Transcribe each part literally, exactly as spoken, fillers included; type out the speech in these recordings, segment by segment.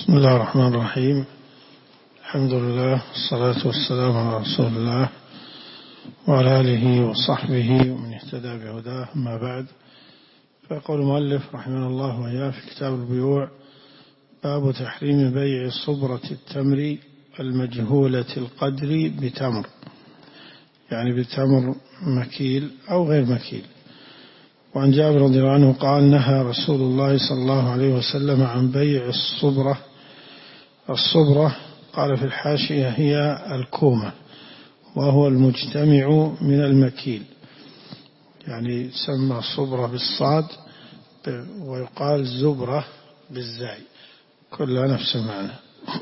بسم الله الرحمن الرحيم. الحمد لله والصلاة والسلام على رسول الله وعلى آله وصحبه ومن اهتدى بهداه، أما بعد. فيقول المؤلف رحمه الله وإياه في كتاب البيوع: باب تحريم بيع صبرة التمر المجهولة القدر بتمر، يعني بتمر مكيل أو غير مكيل. وعن جابر رضي الله عنه قال: نهى رسول الله صلى الله عليه وسلم عن بيع الصبرة. الصبرة قال في الحاشية هي الكومة، وهو المجتمع من المكيل، يعني سمى الصبرة بالصاد ويقال زبرة بالزاي، كلها نفس المعنى.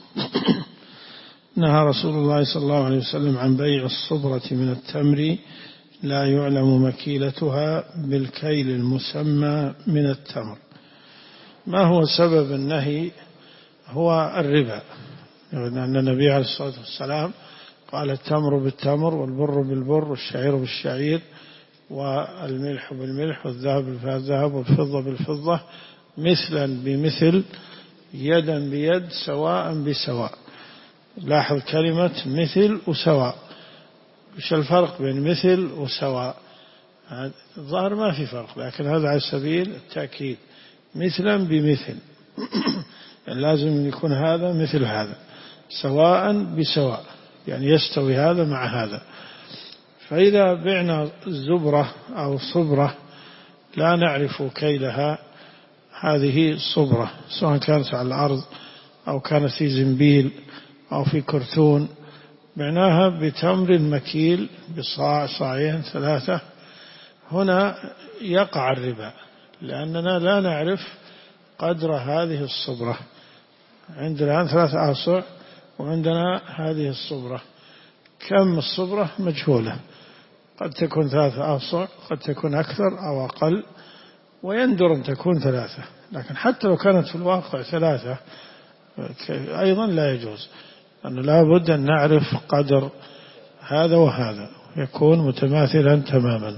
نهى رسول الله صلى الله عليه وسلم عن بيع الصبرة من التمر لا يعلم مكيلتها بالكيل المسمى من التمر. ما هو سبب النهي؟ هو الربا، لأن النبي عليه الصلاة والسلام قال: التمر بالتمر والبر بالبر والشعير بالشعير والملح بالملح والذهب بالذهب والفضة بالفضة مثلا بمثل يدا بيد سواء بسواء. لاحظ كلمة مثل وسواء، وش الفرق بين مثل وسواء؟ الظاهر ما في فرق، لكن هذا على سبيل التأكيد، مثلا بمثل يعني لازم يكون هذا مثل هذا، سواء بسواء يعني يستوي هذا مع هذا. فإذا بعنا الزبرة أو صبرة لا نعرف كيلها، هذه صبرة سواء كانت على الأرض أو كانت في زنبيل أو في كرتون، معناها بتمر مكيل بصاع صاعين ثلاثة، هنا يقع الربا، لأننا لا نعرف قدر هذه الصبرة. عندنا الآن ثلاثة آصع وعندنا هذه الصبرة، كم الصبرة مجهولة، قد تكون ثلاثة آصع، قد تكون أكثر أو أقل، ويندر أن تكون ثلاثة، لكن حتى لو كانت في الواقع ثلاثة أيضا لا يجوز، أنه لا بد أن نعرف قدر هذا وهذا، يكون متماثلا تماما.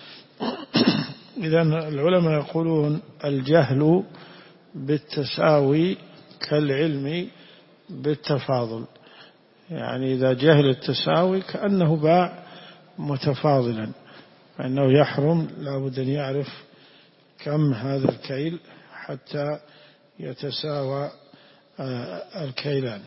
إذن العلماء يقولون: الجهل بالتساوي كالعلم بالتفاضل، يعني إذا جهل التساوي كأنه باع متفاضلا، فإنه يحرم، لا بد أن يعرف كم هذا الكيل حتى يتساوى الكيلان.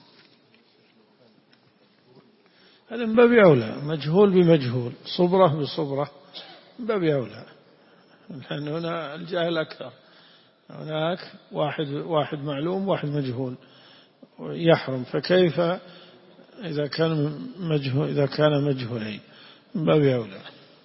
هذا من باب أولى، مجهول بمجهول، صبرة بصبرة، من باب أولى، لأن هنا الجاهل أكثر، هناك واحد واحد معلوم واحد مجهول يحرم، فكيف إذا كان مجهول إذا كان مجهولين؟ من باب أولى.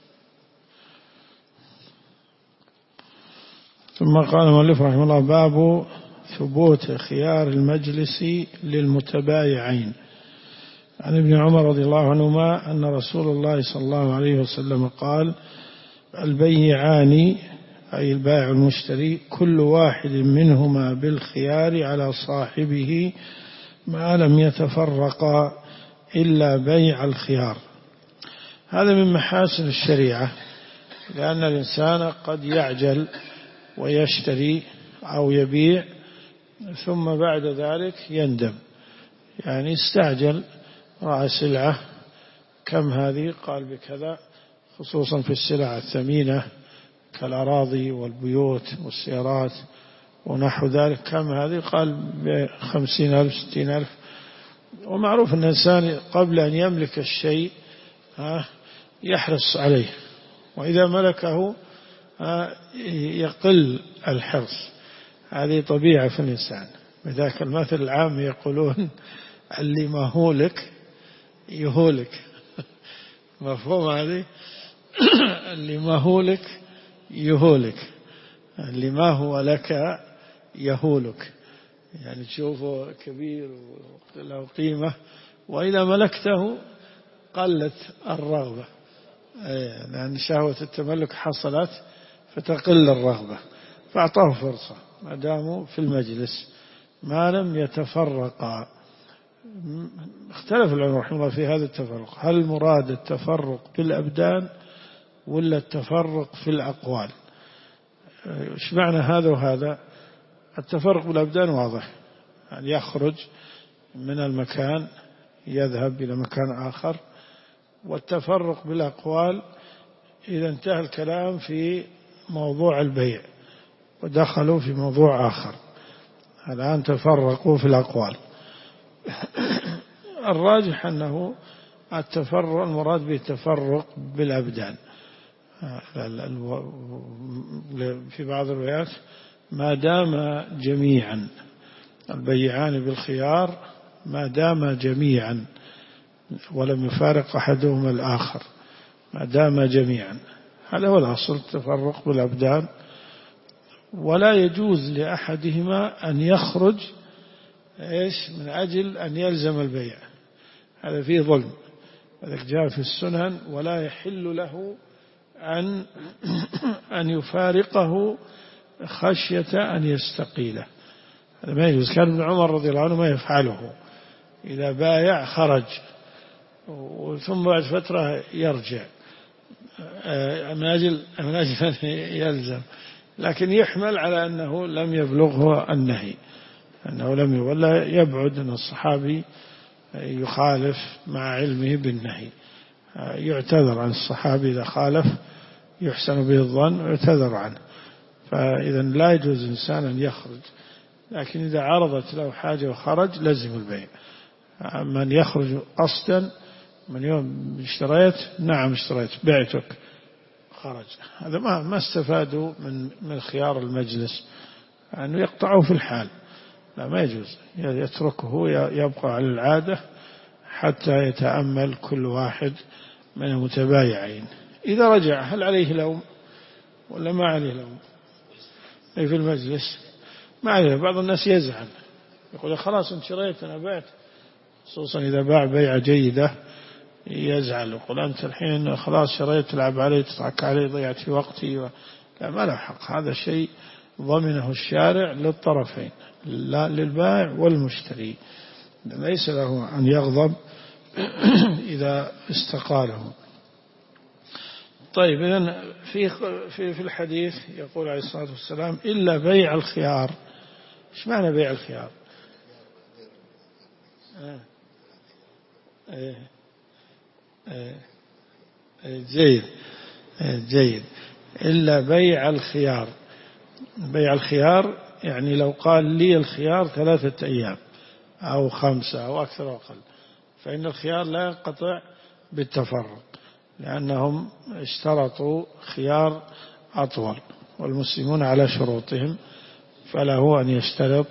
ثم قال المؤلف رحمه الله: باب ثبوت خيار المجلس للمتبايعين. عن ابن عمر رضي الله عنهما أن رسول الله صلى الله عليه وسلم قال: البيعان أي البائع والمشتري كل واحد منهما بالخيار على صاحبه ما لم يتفرقا إلا بيع الخيار. هذا من محاسن الشريعة، لأن الإنسان قد يعجل ويشتري أو يبيع ثم بعد ذلك يندم، يعني استعجل، رأى سلعة كم هذه؟ قال بكذا، خصوصا في السلع الثمينة كالأراضي والبيوت والسيارات ونحو ذلك، كم هذه؟ قال بخمسين ألف ستين ألف. ومعروف أن الإنسان قبل أن يملك الشيء يحرص عليه، وإذا ملكه يقل الحرص، هذه طبيعة في الإنسان. بذاك المثل العام يقولون: اللي ما هو لك يهولك. مفهوم هذه؟ اللي ما هو لك يهولك، اللي ما هو لك يهولك، يعني تشوفه كبير وله قيمة، وإذا ملكته قلت الرغبة، لأن شهوة التملك حصلت فتقل الرغبة، فأعطاه فرصة ما داموا في المجلس ما لم يتفرقا. اختلف العلماء رحمه الله في هذا التفرق، هل المراد التفرق بالأبدان ولا التفرق في الأقوال؟ ايش معنى هذا وهذا؟ التفرق بالأبدان واضح، أن يخرج من المكان يذهب إلى مكان آخر. والتفرق بالأقوال إذا انتهى الكلام في موضوع البيع ودخلوا في موضوع آخر، الآن تفرقوا في الأقوال. الراجح أنه التفرق المراد به التفرق بالأبدان، في بعض الروايات ما دام جميعا، البيعان بالخيار ما دام جميعا ولم يفارق أحدهما الآخر، ما دام جميعا، هذا هو الأصل، التفرق بالأبدان. ولا يجوز لأحدهما أن يخرج إيش من أجل أن يلزم البيع، هذا فيه ظلم. ذلك جاء في السنن ولا يحل له أن أن يفارقه خشية أن يستقيله، هذا ما يجوز. كان ابن عمر رضي الله عنه ما يفعله، إذا بايع خرج ثم بعد فترة يرجع من أجل من أجل أن يلزم، لكن يحمل على أنه لم يبلغه النهي، أنه لم ولا يبعد أن الصحابي يخالف مع علمه بالنهي، يعتذر عن الصحابي إذا خالف يحسن به الظن ويعتذر عنه. فإذا لا يجوز إنسان أن يخرج، لكن إذا عرضت له حاجة وخرج لزم البيع. من يخرج قصدا من يوم اشتريت نعم اشتريت بعتك خرج، هذا ما ما استفادوا من من خيار المجلس أنه يقطعه في الحال، لا ما يجوز، يتركه يبقى على العادة حتى يتأمل كل واحد من المتبايعين. إذا رجع هل عليه لوم ولا ما عليه لوم؟ أي في المجلس ما عليه. بعض الناس يزعل يقول خلاص انت شريت أنا بعت، خصوصا إذا باع بيعة جيدة يزعل يقول أنت الحين خلاص شريت تلعب علي تضحك علي ضيعت في وقتي و... لا ما له حق، هذا شيء ضمنه الشارع للطرفين، لا للبائع والمشتري، ليس له أن يغضب إذا استقاله. طيب إذن في في في الحديث يقول عليه الصلاة والسلام إلا بيع الخيار. إيش معنى بيع الخيار؟ آه. آه. آه. جيد جيد إلا بيع الخيار. بيع الخيار يعني لو قال لي الخيار ثلاثة أيام أو خمسة أو أكثر أو أقل، فإن الخيار لا ينقطع بالتفرق، لأنهم اشترطوا خيار أطول والمسلمون على شروطهم، فله أن يشترط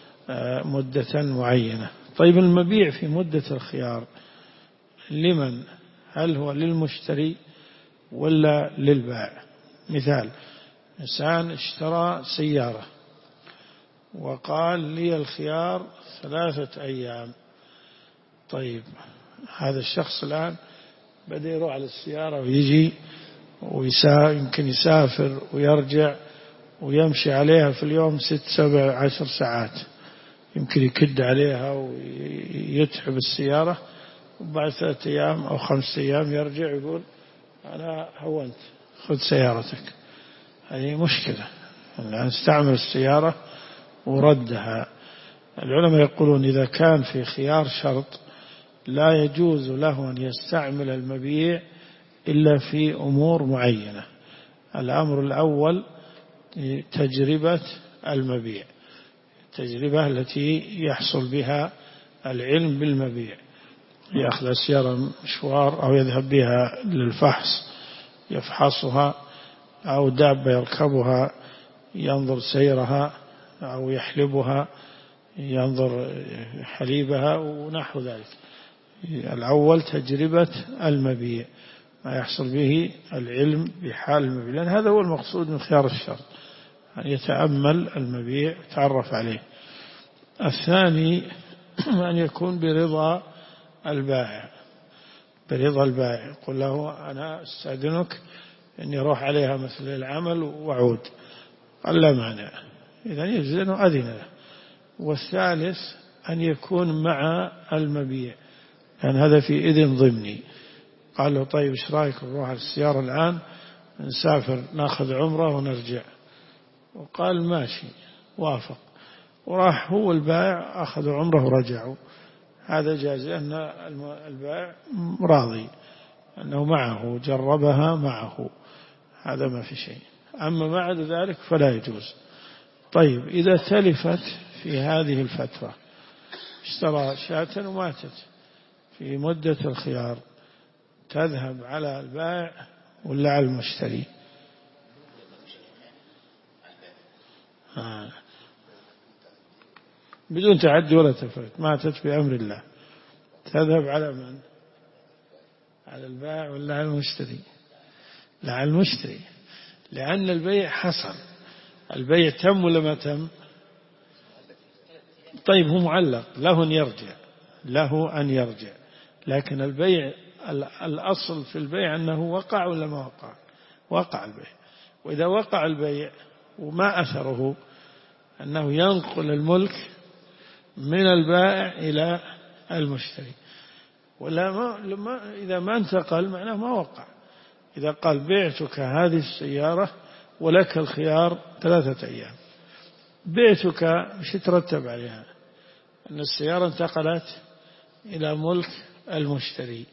مدة معينة. طيب المبيع في مدة الخيار لمن؟ هل هو للمشتري ولا للبائع؟ مثال، إنسان اشترى سيارة وقال لي الخيار ثلاثة أيام. طيب هذا الشخص الآن بدأ يروح على السيارة ويجي ويمكن يسافر ويرجع ويمشي عليها في اليوم ست سبع عشر ساعات، يمكن يكد عليها ويتعب السيارة، وبعد ثلاثة أيام أو خمسة أيام يرجع يقول أنا هونت خذ سيارتك. هذه مشكلة، الآن استعمل السيارة وردها. العلماء يقولون إذا كان في خيار شرط لا يجوز له أن يستعمل المبيع إلا في أمور معينة. الأمر الأول تجربة المبيع، التجربة التي يحصل بها العلم بالمبيع، يأخذ السيارة مشوار أو يذهب بها للفحص يفحصها، أو دابة يركبها ينظر سيرها، أو يحلبها ينظر حليبها ونحو ذلك. الأول تجربة المبيع، ما يحصل به العلم بحال المبيع، لأن هذا هو المقصود من خيار الشرط، أن يتأمل المبيع ويتعرف عليه. الثاني أن يكون برضا البائع، برضا البائع، يقول له أنا أستأذنك أني أروح عليها مثل العمل وأعود، قال لا مانع، إذن يجوز أنه أذن له. والثالث أن يكون مع المبيع، لأن يعني هذا في إذن ضمني، قال له طيب إيش رأيك نروح على السيارة الآن نسافر ناخذ عمرة ونرجع، وقال ماشي وافق. وراح هو البائع أخذوا عمره ورجعوا، هذا جاز لأن البائع راضي أنه معه جربها معه، هذا ما في شيء. أما بعد ذلك فلا يجوز. طيب إذا تلفت في هذه الفترة، اشترى شاة وماتت في مدة الخيار، تذهب على البائع ولا على المشتري؟ آه. بدون تعدي ولا تفريط، ماتت بأمر الله، تذهب على من؟ على البائع ولا على المشتري؟ لا، على المشتري، لأن البيع حصل، البيع تم ولا ما تم؟ طيب هو معلق، له أن يرجع، له أن يرجع، لكن البيع الأصل في البيع أنه وقع ولا ما وقع؟ وقع البيع. وإذا وقع البيع وما أثره أنه ينقل الملك من البائع إلى المشتري، ولا ما لما إذا ما انتقل معناه ما وقع. إذا قال بعتك هذه السيارة ولك الخيار ثلاثة أيام، بعتك مش يترتب عليها أن السيارة انتقلت إلى ملك المشتري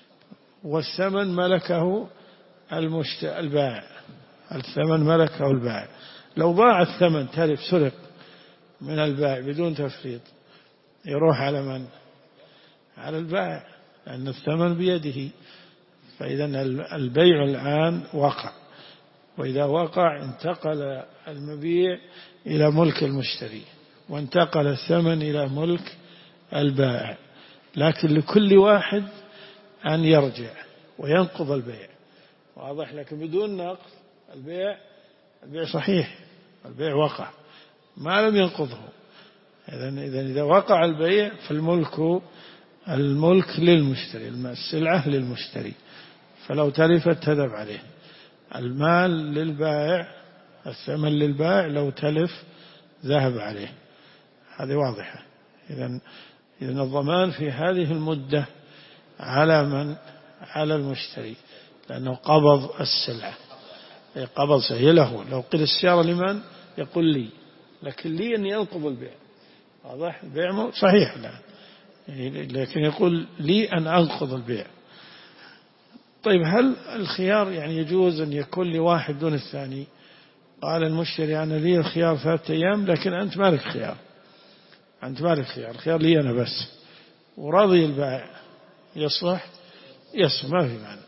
والثمن ملكه المشتري البائع، الثمن ملكه البائع. لو ضاع الثمن تلف سرق من البائع بدون تفريط، يروح على من؟ على البائع، لأن الثمن بيده. فإذا البيع الآن وقع، وإذا وقع انتقل المبيع إلى ملك المشتري وانتقل الثمن إلى ملك البائع، لكن لكل واحد أن يرجع وينقض البيع، واضح؟ لكن بدون نقض البيع، البيع صحيح، البيع وقع ما لم ينقضه. إذن إذا وقع البيع فالملك الملك للمشتري، السلعة للمشتري، فلو تلفت تذهب عليه. المال للبائع، الثمن للبائع، لو تلف ذهب عليه. هذه واضحة. إذن إذن الضمان في هذه المدة على من؟ على المشتري، لأنه قبض السلعة، قبض هي له. لو قيل السيارة لمن؟ يقول لي، لكن لي أن ينقض البيع، واضح؟ البيع صحيح الآن، لكن يقول لي أن أنقض البيع. طيب هل الخيار يعني يجوز أن يكون لواحد دون الثاني؟ قال المشتري أنا لي الخيار ثلاثة أيام لكن أنت مالك خيار، أنت مالك خيار، الخيار لي أنا بس، وراضي البائع، يصلح؟ يصلح، ما في معنى،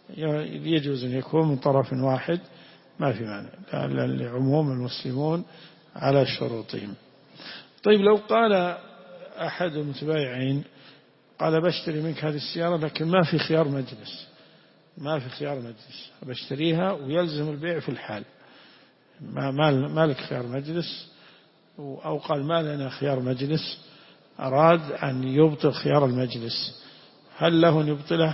يجوز أن يكون من طرف واحد، ما في معنى، لعموم المسلمون على شروطهم. طيب لو قال أحد المتبايعين قال بشتري منك هذه السيارة لكن ما في خيار مجلس، ما في خيار مجلس، بشتريها ويلزم البيع في الحال، ما ما لك خيار مجلس، أو قال ما لنا خيار مجلس، أراد أن يبطل خيار المجلس، هل له أن يبطله؟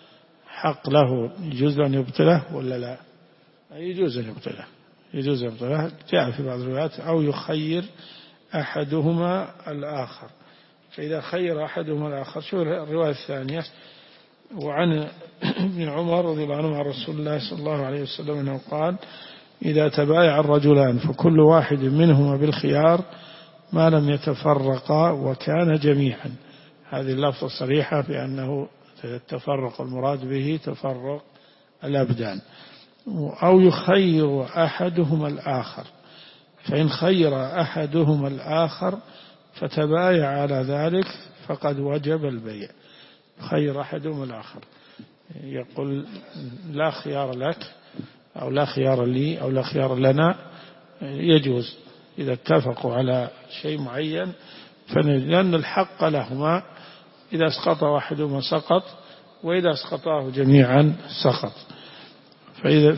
حق له، يجوز أن يبطله ولا لا؟ يجوز أن يبطله، يجوز أن يبطله. جاء في بعض الروايات أو يخير أحدهما الآخر، فإذا خير أحدهما الآخر. شو الرواية الثانية؟ وعن ابن عمر رضي الله عنه عن رسول الله صلى الله عليه وسلم أنه قال إذا تبايع الرجلان فكل واحد منهما بالخيار ما لم يتفرقا وكان جميعا. هذه اللفظة صريحة بأنه التفرق المراد به تفرق الأبدان. أو يخير أحدهما الآخر، فإن خير أحدهما الآخر فتبايع على ذلك فقد وجب البيع. خير أحدهما الآخر، يقول لا خيار لك أو لا خيار لي أو لا خيار لنا، يجوز إذا اتفقوا على شيء معين، لأن الحق لهما، إذا اسقط واحدهما سقط، وإذا اسقطاه جميعا سقط. فإذا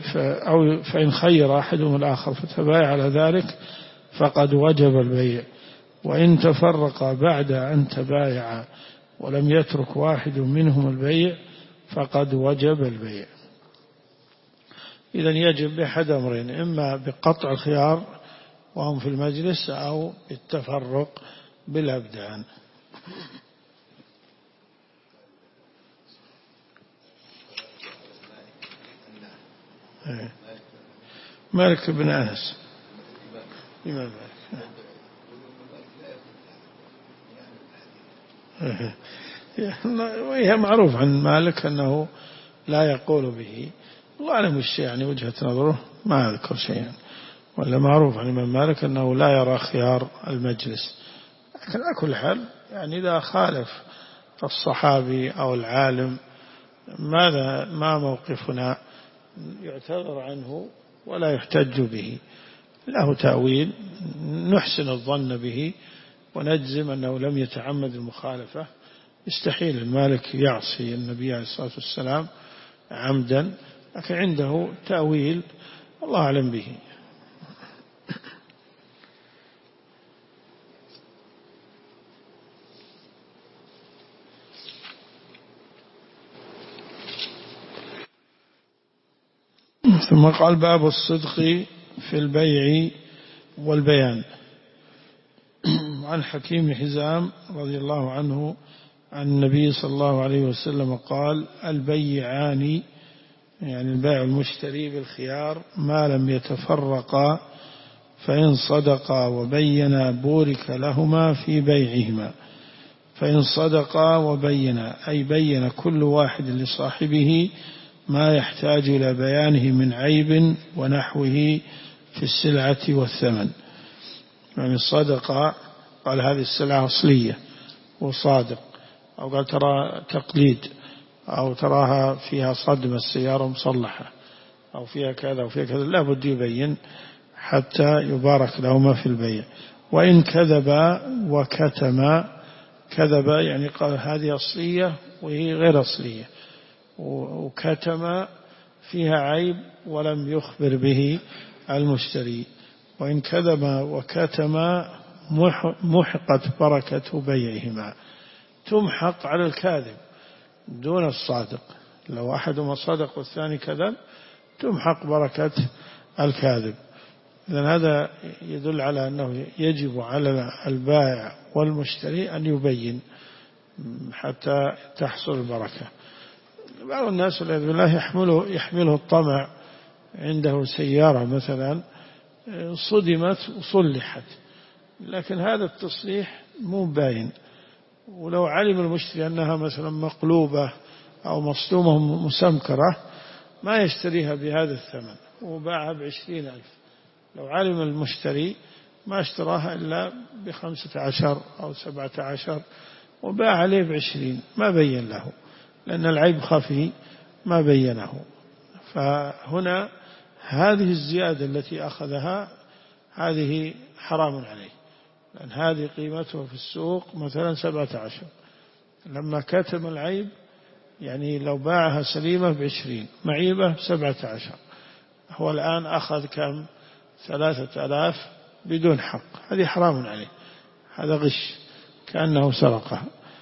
أو فإن خير أحدهما الآخر فتبايع على ذلك فقد وجب البيع. وإن تفرق بعد أن تبايع ولم يترك واحد منهم البيع فقد وجب البيع. إذن يجب بأحد أمرين، إما بقطع الخيار وهم في المجلس أو بالتفرق بالأبدان. مالك بن أنس، إمام مالك. وهي معروف عن مالك أنه لا يقول به، الله أعلم الشيء يعني وجهة نظره ما أذكر شيئا، ولا معروف عن الإمام مالك أنه لا يرى خيار المجلس. لكن على كل حال يعني إذا خالف الصحابي أو العالم ماذا ما موقفنا؟ يعتذر عنه ولا يحتج به، له تأويل نحسن الظن به ونجزم أنه لم يتعمد المخالفة. يستحيل المالك يعصي النبي عليه الصلاة والسلام عمدا، لكن عنده تأويل الله أعلم به. ثم قال باب الصدق في البيع والبيان. عن حكيم بن حزام رضي الله عنه عن النبي صلى الله عليه وسلم قال البيعان يعني البائع والمشتري بالخيار ما لم يتفرقا، فإن صدقا وبينا بورك لهما في بيعهما. فإن صدقا وبينا أي بين كل واحد لصاحبه ما يحتاج إلى بيانه من عيب ونحوه في السلعة والثمن. يعني صدقا قال هذه السلعة أصلية وصادق، أو قال ترى تقليد، أو تراها فيها صدمة السيارة مصلحة، أو فيها كذا وفيها كذا، لا بد يبين حتى يبارك لهما في البيع. وإن كذبا وكتما، كذب يعني قال هذه أصلية وهي غير أصلية، وكتما فيها عيب ولم يخبر به المشتري. وإن كذب وكتما محقت بركة بيعهما، تمحق على الكاذب دون الصادق. لو أحدهما صدق والثاني كذب تمحق بركة الكاذب. إذن هذا يدل على أنه يجب على البائع والمشتري أن يبين حتى تحصل البركة. بعض الناس والعياذ بالله يحمله, يحمله الطمع، عنده سيارة مثلا صدمت وصلحت، لكن هذا التصليح مو باين، ولو علم المشتري أنها مثلا مقلوبة أو مصدومة مسمكرة ما يشتريها بهذا الثمن وباعها بعشرين ألف. لو علم المشتري ما اشتراها إلا بخمسة عشر أو سبعة عشر وباع عليه بعشرين، ما بين له لأن العيب خفي ما بينه. فهنا هذه الزيادة التي أخذها هذه حرام عليه، لأن هذه قيمته في السوق مثلا سبعة عشر، لما كتم العيب يعني لو باعها سليمة بعشرين معيبة سبعة عشر، هو الآن أخذ كم؟ ثلاثة آلاف بدون حق، هذه حرام عليه، هذا غش كأنه سرقها.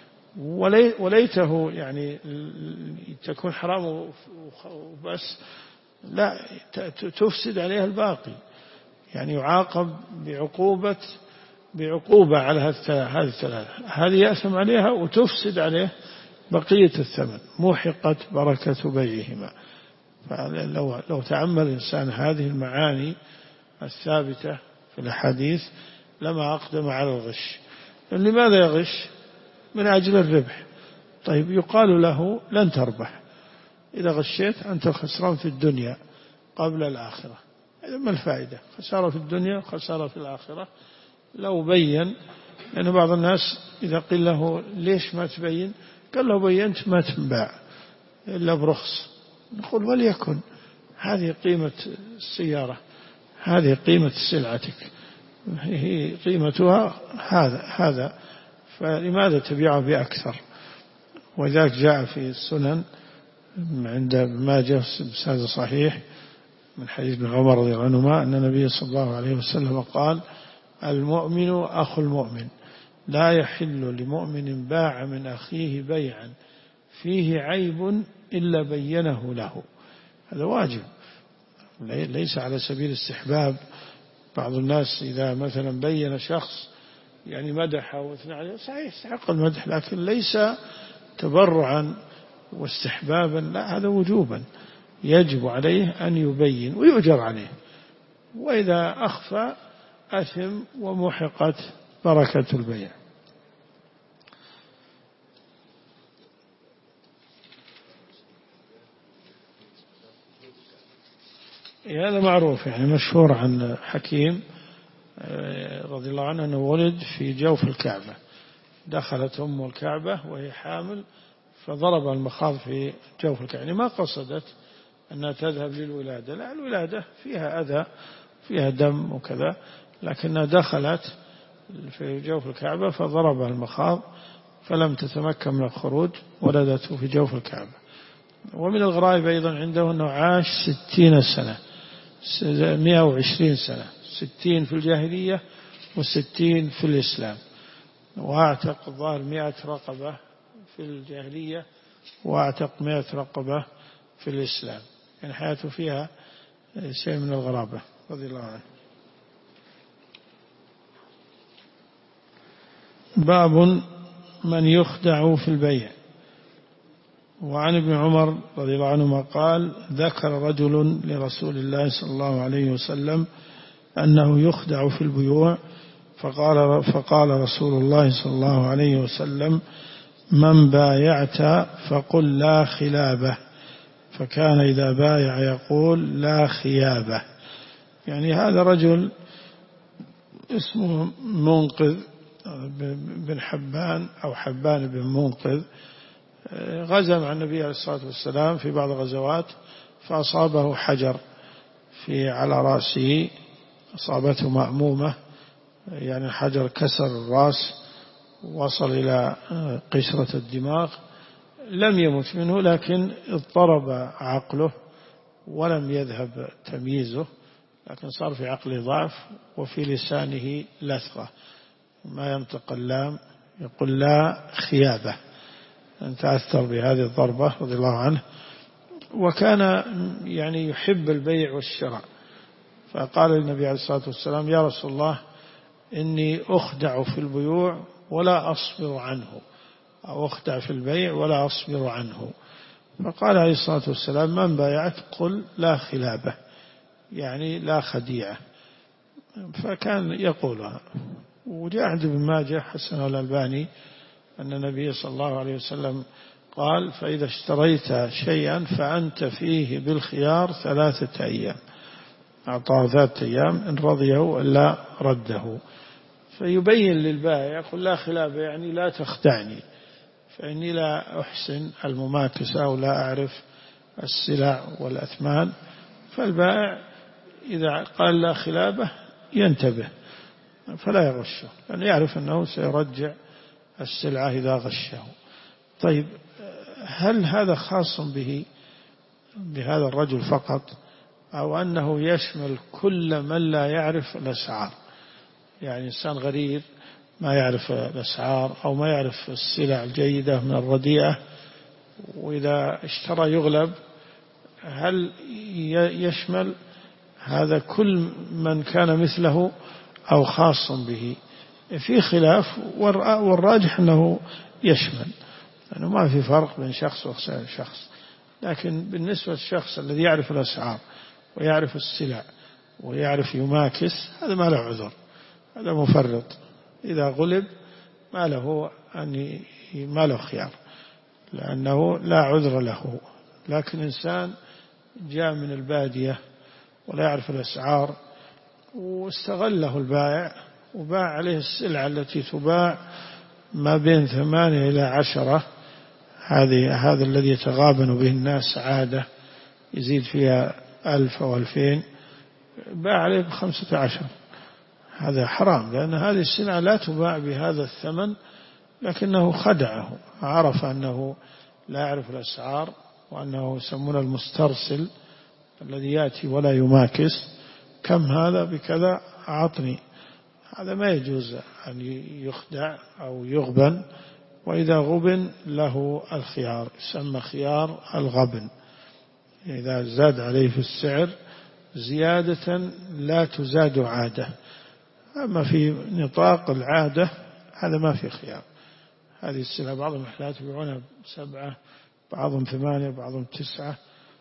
وليته يعني تكون حرام وبس، لا، تفسد عليها الباقي، يعني يعاقب بعقوبة بعقوبة على هذه الثلاثة، هذه يأثم عليها وتفسد عليه بقية الثمن، موحقت بركة بيعهما. فلو لو تأمل الإنسان هذه المعاني الثابتة في الحديث لما أقدم على الغش. لماذا يغش؟ من أجل الربح. طيب يقال له لن تربح إذا غشيت، أنت خسران في الدنيا قبل الآخرة. ما الفائدة؟ خسارة في الدنيا خسارة في الآخرة. لو بين، لأن بعض الناس إذا قيل له ليش ما تبين؟ قال له بينت ما تنباع إلا برخص. نقول وليكن، هذه قيمة السيارة، هذه قيمة سلعتك، هي قيمتها هذا هذا فلماذا تبيعه بأكثر؟ وذلك جاء في السنن عند ما جاء بسند صحيح من حديث ابن عمر رضي الله عنهما أن النبي صلى الله عليه وسلم قال المؤمن أخو المؤمن، لا يحل لمؤمن باع من أخيه بيعا فيه عيب إلا بينه له. هذا واجب، ليس على سبيل الاستحباب. بعض الناس إذا مثلا بين شخص يعني مدحه واثنى عليه، صحيح يستحق المدح، لكن ليس تبرعا واستحبابا، لا، هذا وجوبا يجب عليه أن يبين ويؤجر عليه، وإذا أخفى أثم ومحقت بركة البيع. هذا معروف يعني مشهور عن حكيم رضي الله عنه أنه ولد في جوف الكعبة، دخلت أم الكعبة وهي حامل فضرب المخاض في جوف الكعبة، يعني ما قصدت أنها تذهب للولادة، لا الولادة فيها أذى فيها دم وكذا، لكنها دخلت في جوف الكعبة فضرب المخاض فلم تتمكن من الخروج، ولدته في جوف الكعبة. ومن الغرائب أيضا عنده أنه عاش ستين سنة، مئة وعشرين سنة، ستين في الجاهلية وستين في الإسلام، واعتق الظاهر مئة رقبة في الجاهلية واعتق مئة رقبة في الإسلام، يعني حياته فيها شيء من الغرابة رضي الله عنه. باب من يخدع في البيع. وعن ابن عمر رضي الله عنهما قال ذكر رجل لرسول الله صلى الله عليه وسلم أنه يخدع في البيوع، فقال, فقال رسول الله صلى الله عليه وسلم من بايعت فقل لا خلابه، فكان إذا بايع يقول لا خيابه. يعني هذا رجل اسمه منقذ بن حبان أو حبان بن منقذ، غزا مع النبي عليه الصلاة والسلام في بعض الغزوات فأصابه حجر في على رأسه، أصابته مأمومة، يعني حجر كسر الرأس وصل إلى قشرة الدماغ، لم يمت منه لكن اضطرب عقله ولم يذهب تمييزه، لكن صار في عقله ضعف وفي لسانه لثغة، ما ينطق اللام يقول لا خيابة، تأثر بهذه الضربة رضي الله عنه. وكان يعني يحب البيع والشراء، فقال للنبي عليه الصلاة والسلام يا رسول الله إني أخدع في البيوع ولا أصبر عنه، أو أخدع في البيع ولا أصبر عنه، فقال عليه الصلاة والسلام من بايعت قل لا خلابة، يعني لا خديعة، فكان يقولها. وجاء عند ابن ماجه حسن الألباني أن النبي صلى الله عليه وسلم قال فإذا اشتريت شيئا فأنت فيه بالخيار ثلاثة أيام، أعطاه ثلاثة أيام إن رضيه إلا رده، فيبين للبائع يقول لا خلابة، يعني لا تخدعني فإني لا أحسن المماكسة أو لا أعرف السلع والأثمان. فالبائع إذا قال لا خلابة ينتبه فلا يغشه، لأنه يعني يعرف أنه سيرجع السلعة إذا غشه. طيب هل هذا خاص به بهذا الرجل فقط، أو أنه يشمل كل من لا يعرف الأسعار؟ يعني إنسان غريب ما يعرف الأسعار أو ما يعرف السلع الجيدة من الرديئة وإذا اشترى يغلب، هل يشمل هذا كل من كان مثله أو خاص به؟ في خلاف، والراجح أنه يشمل، لأنه ما في فرق بين شخص وشخص، لكن بالنسبة للشخص الذي يعرف الأسعار ويعرف السلع ويعرف يماكس هذا ما له عذر، هذا مفرط، إذا غلب ما له أن ما له خيار لأنه لا عذر له. لكن إنسان جاء من البادية ولا يعرف الأسعار واستغله البائع وباع عليه السلعة التي تباع ما بين ثمانية إلى عشرة، هذه هذا الذي يتغابن به الناس عادة يزيد فيها ألف أو ألفين، باع عليه بخمسة عشر، هذا حرام، لأن هذه السلعة لا تباع بهذا الثمن، لكنه خدعه، عرف أنه لا يعرف الأسعار وأنه يسمونه المسترسل الذي يأتي ولا يماكس، كم هذا بكذا أعطني، هذا ما يجوز أن يخدع أو يغبن، وإذا غبن له الخيار، يسمى خيار الغبن، إذا زاد عليه في السعر زيادة لا تزاد عادة، أما في نطاق العادة هذا ما في خيار. هذه السلعة بعض المحلات يبيعونها سبعة، بعضهم ثمانية، بعضهم تسعة،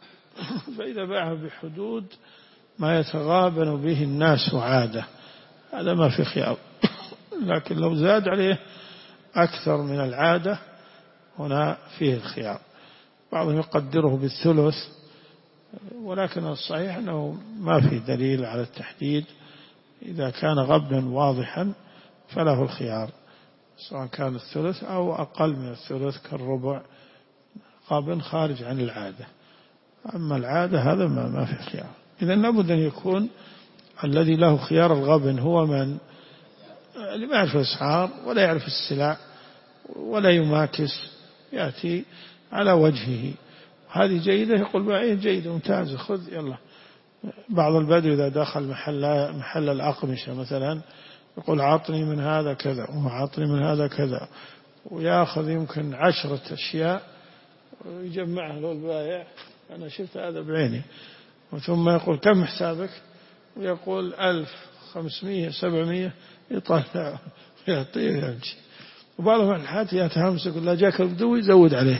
فإذا باعها بحدود ما يتغابن به الناس عادة هذا ما في خيار. لكن لو زاد عليه أكثر من العادة هنا فيه الخيار. بعضهم يقدره بالثلث ولكن الصحيح أنه ما في دليل على التحديد. إذا كان غبنا واضحا فله الخيار، سواء كان الثلث أو أقل من الثلث كالربع، غبن خارج عن العادة. أما العادة هذا ما, ما في خيار. إذن لابد أن يكون الذي له خيار الغبن هو من اللي ما يعرف الأسعار ولا يعرف السلع ولا يماكس، يأتي على وجهه. هذه جيدة، يقول بقى جيدة ممتازة خذ يلا. بعض البدو إذا دخل محل محل الأقمشة مثلا يقول عطني من هذا كذا وعطني من هذا كذا، ويأخذ يمكن عشرة أشياء ويجمعها له البائع. أنا شفت هذا بعيني. ثم يقول كم حسابك؟ ويقول ألف خمسمية سبعمية، يطلع ويعطيه ويمشي. وبعضهم الحات يتهمس يقول لا جاك البدو يزود عليه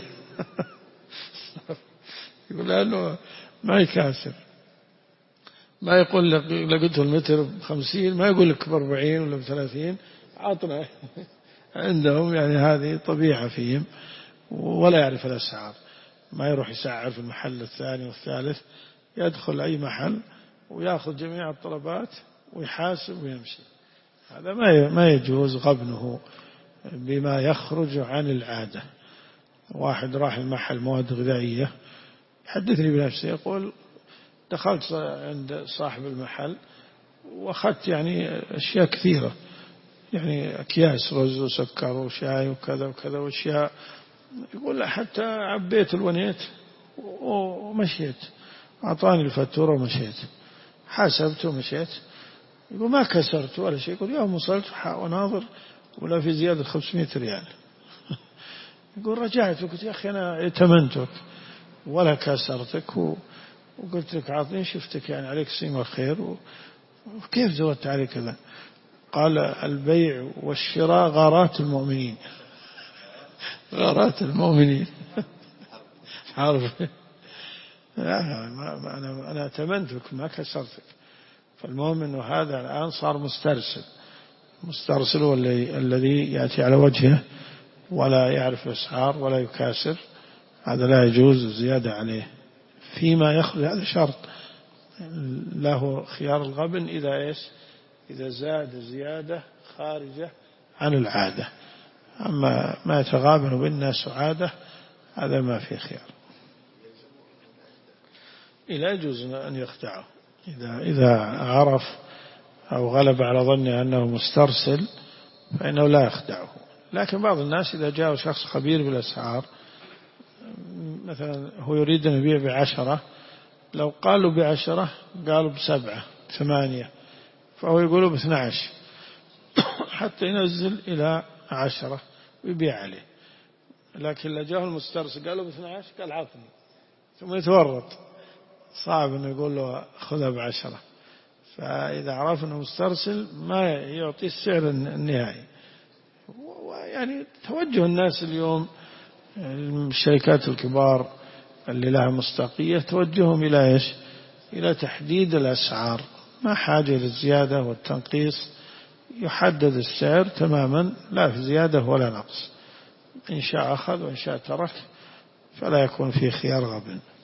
يقول لأنه ما يكاسر، ما يقول لك لقيته المتر بخمسين، ما يقول لك بأربعين ولا بثلاثين، عطنا عندهم يعني هذه طبيعة فيهم، ولا يعرف الأسعار. ما يروح يسعر في المحل الثاني والثالث، يدخل أي محل ويأخذ جميع الطلبات ويحاسب ويمشي. هذا ما ما يجوز غبنه بما يخرج عن العادة. واحد راح المحل مواد غذائية يحدثني بنفسه، يقول دخلت عند صاحب المحل وأخذت يعني أشياء كثيرة، يعني أكياس رز وسكر وشاي وكذا وكذا وأشياء. يقول حتى عبيت الونيت ومشيت، أعطاني الفاتورة ومشيت، حاسبت ومشيت. يقول ما كسرت ولا شيء. يقول يوم وصلت وناظر ولا في زيادة خمسمائة ريال يقول رجعت وقلت يا أخي أنا ائتمنتك ولا كسرتك وقلت لك عطني، شفتك يعني عليك سيما الخير وكيف زودت عليك كذا؟ قال البيع والشراء غارات المؤمنين غارات المؤمنين عارف لا أنا أنا ائتمنتك ما كسرتك. فالمهم أنه هذا الآن صار مسترسل. مسترسل هو الذي يأتي على وجهه ولا يعرف الأسعار ولا يكاسر، هذا لا يجوز الزيادة عليه فيما يخرج. هذا شرط له خيار الغبن إذا إيش؟ إذا زاد زيادة خارجة عن العادة. أما ما يتغابن بالناس عادة هذا ما في خيار. لا يجوز أن يخدعه إذا إذا عرف أو غلب على ظنه أنه مسترسل فإنه لا يخدعه. لكن بعض الناس إذا جاء شخص خبير بالأسعار، مثلا هو يريد أن يبيع بعشرة، لو قالوا بعشرة قالوا بسبعة ثمانية، فهو يقولوا باثنى عشر حتى ينزل إلى عشرة ويبيع عليه. لكن لو جاءه المسترسل قالوا باثنى عشر قال عطني، ثم يتورط، صعب أنه يقول له خذها بعشرة. فإذا عرف أنه مسترسل ما يعطي السعر النهائي. ويعني توجه الناس اليوم الشركات الكبار اللي لها مصداقية توجههم إلى إيش؟ إلى تحديد الأسعار، ما حاجة للزيادة والتنقيص. يحدد السعر تماما، لا في زيادة ولا نقص، إن شاء أخذ وإن شاء ترك، فلا يكون فيه خيار غبن.